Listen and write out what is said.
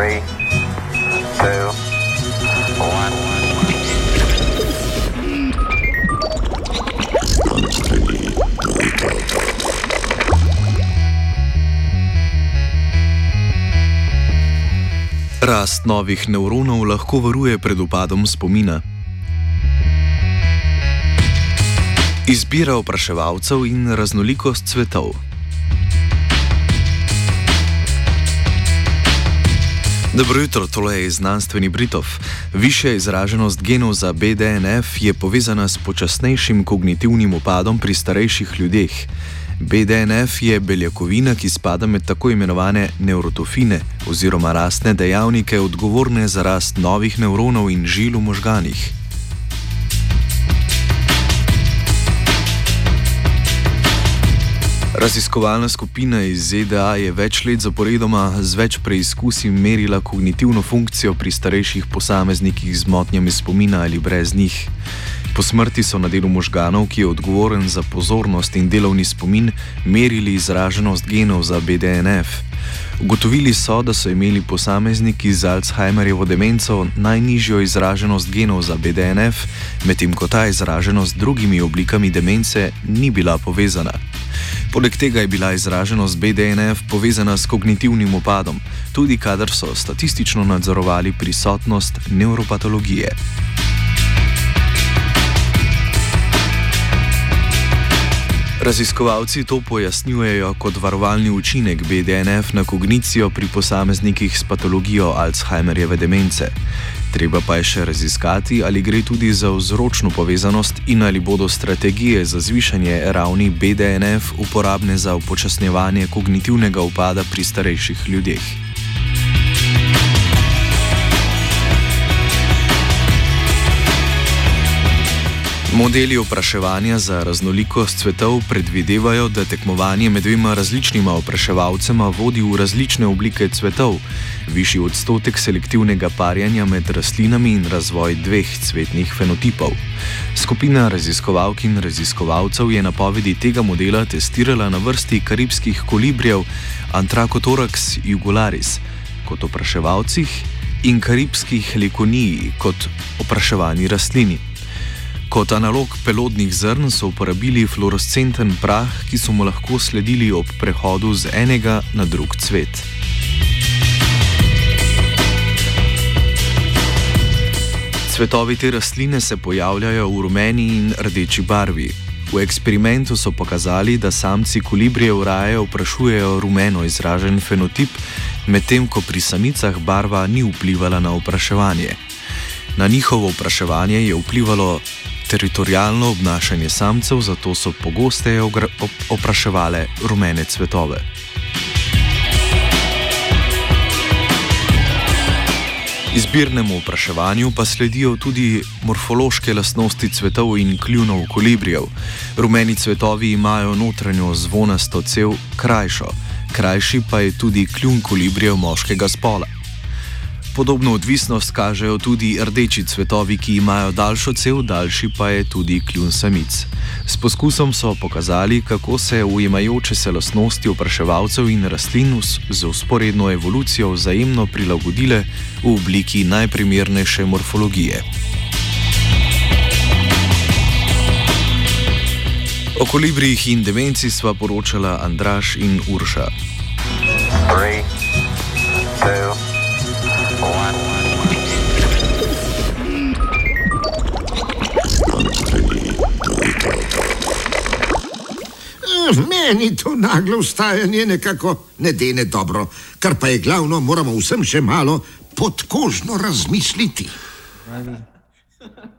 3, 2, 1. Rast novih nevronov lahko varuje pred upadom spomina. Izbira opraševalcev in raznolikost cvetov. Dobro jutro, tole je znanstveni Britov. Višja izraženost genov za BDNF je povezana s počasnejšim kognitivnim upadom pri starejših ljudeh. BDNF je beljakovina, ki spada med tako imenovane nevrotofine oziroma rastne dejavnike, odgovorne za rast novih nevronov in žil v možganih. Raziskovalna skupina iz ZDA je več let zaporedoma z več preizkusi merila kognitivno funkcijo pri starejših posameznikih z motnjami spomina ali brez njih. Po smrti so na delu možganov, ki je odgovoren za pozornost in delovni spomin, merili izraženost genov za BDNF. Ugotovili so, da so imeli posamezniki z Alzheimerjevo demenco najnižjo izraženost genov za BDNF, medtem ko ta izraženost z drugimi oblikami demence ni bila povezana. Poleg tega je bila izraženost BDNF povezana s kognitivnim upadom, tudi kadar so statistično nadzorovali prisotnost nevropatologije. Raziskovalci to pojasnjujejo kot varovalni učinek BDNF na kognicijo pri posameznikih s patologijo Alzheimerjeve demence. Treba pa je še raziskati, ali gre tudi za vzročno povezanost in ali bodo strategije za zvišanje ravni BDNF uporabne za upočasnjevanje kognitivnega upada pri starejših ljudeh. Modeli opraševanja za raznolikost cvetov predvidevajo, da tekmovanje med dvema različnima opraševalcema vodi v različne oblike cvetov, višji odstotek selektivnega parjanja med rastlinami in razvoj dveh cvetnih fenotipov. Skupina raziskovalk in raziskovalcev je napovedi tega modela testirala na vrsti karibskih kolibrijev Anthracotorax jugularis kot opraševalcih in karibskih helikoniji kot opraševani rastlini. Kot analog pelodnih zrn so uporabili fluorescenten prah, ki so mu lahko sledili ob prehodu z enega na drug cvet. Cvetovi te rastline se pojavljajo v rumeni in rdeči barvi. V eksperimentu so pokazali, da samci kolibrijev raje oprašujejo rumeno izražen fenotip, medtem ko pri samicah barva ni vplivala na opraševanje. Na njihovo opraševanje je vplivalo teritorialno obnašanje samcev, zato so pogosteje opraševale rumene cvetove. Izbirnemu opraševanju pa sledijo tudi morfološke lastnosti cvetov in kljunov kolibrijev. Rumeni cvetovi imajo notranjo zvonasto cev krajšo, krajši pa je tudi kljun kolibrijev moškega spola. Podobno odvisnost kažejo tudi rdeči cvetovi, ki imajo daljšo cev, daljši pa je tudi kljun samic. S poskusom so pokazali, kako se ujemajoče se lastnosti opraševalcev in rastlin z vzporedno evolucijo vzajemno prilagodile v obliki najprimernejše morfologije. O kolibrijih in demenci sva poročala Andraž in Urša. 3, 2, 1. Meni to naglo vstajanje nekako ne dene dobro, kar pa je glavno, moramo vsem še malo podkožno razmisliti.